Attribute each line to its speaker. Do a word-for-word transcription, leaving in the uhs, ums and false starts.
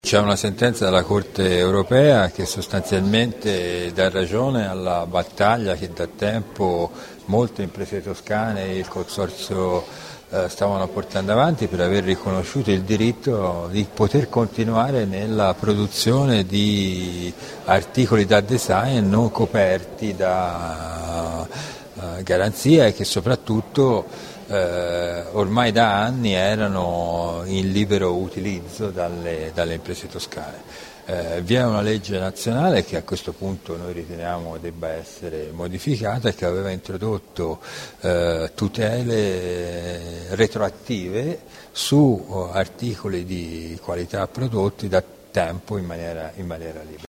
Speaker 1: C'è una sentenza della Corte europea che sostanzialmente dà ragione alla battaglia che da tempo molte imprese toscane e il consorzio eh, stavano portando avanti per aver riconosciuto il diritto di poter continuare nella produzione di articoli da design non coperti da eh, garanzia e che soprattutto Eh, ormai da anni erano in libero utilizzo dalle, dalle imprese toscane. Eh, vi è una legge nazionale che a questo punto noi riteniamo debba essere modificata e che aveva introdotto eh, tutele retroattive su articoli di qualità prodotti da tempo in maniera, in maniera libera.